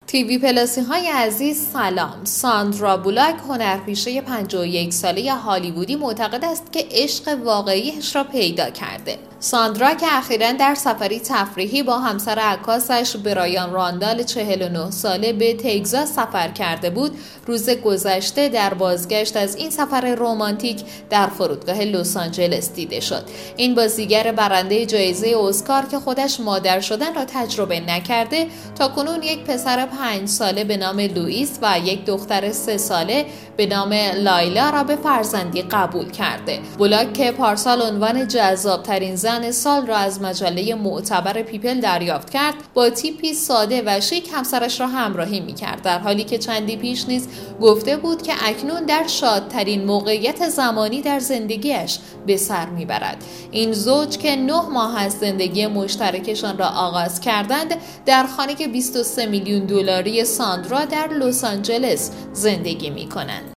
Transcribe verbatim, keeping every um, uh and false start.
تیوی پلاسی های عزیز سلام. ساندرا بولاک هنرپیشه پنجاه و یک ساله هالیوودی معتقد است که عشق واقعیش را پیدا کرده. ساندرا که اخیراً در سفری تفریحی با همسر عکاسش برایان راندال چهل و نه ساله به تگزاس سفر کرده بود، روز گذشته در بازگشت از این سفر رمانتیک در فرودگاه لس آنجلس دیده شد. این بازیگر برنده جایزه اسکار که خودش مادر شدن را تجربه نکرده، تاکنون یک پسر پنج ساله به نام لوئیس و یک دختر سه ساله به نام لایلا را به فرزندی قبول کرده. بولاک که پارسال عنوان جذاب‌ترین زن سال را از مجله معتبر پیپل دریافت کرد، با تیپی ساده و شیک همسرش را همراهی می‌کرد، در حالی که چندی پیش نیز گفته بود که اکنون در شادترین موقعیت زمانی در زندگیش به سر میبرد. این زوج که نه ماه از زندگی مشترکشان را آغاز کردند، در خانه بیست و سه میلیون دلاری ساندرا در لس آنجلس زندگی می‌کنند.